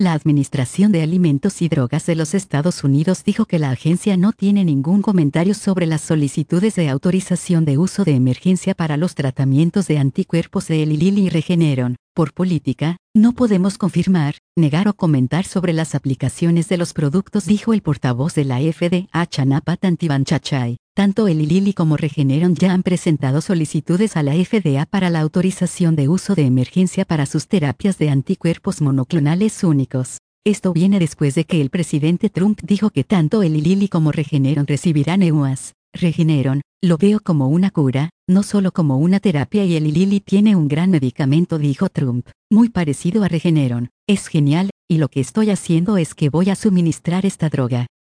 La Administración de Alimentos y Drogas de los Estados Unidos dijo que la agencia no tiene ningún comentario sobre las solicitudes de autorización de uso de emergencia para los tratamientos de anticuerpos de Eli Lilly y Regeneron. Por política, no podemos confirmar, negar o comentar sobre las aplicaciones de los productos, dijo el portavoz de la FDA, Chana Tantivanchachai. Tanto Eli Lilly como Regeneron ya han presentado solicitudes a la FDA para la autorización de uso de emergencia para sus terapias de anticuerpos monoclonales únicos. Esto viene después de que el presidente Trump dijo que tanto Eli Lilly como Regeneron recibirán EUAs. Regeneron, lo veo como una cura, no solo como una terapia, y Eli Lilly tiene un gran medicamento, dijo Trump. Muy parecido a Regeneron. Es genial, y lo que estoy haciendo es que voy a suministrar esta droga.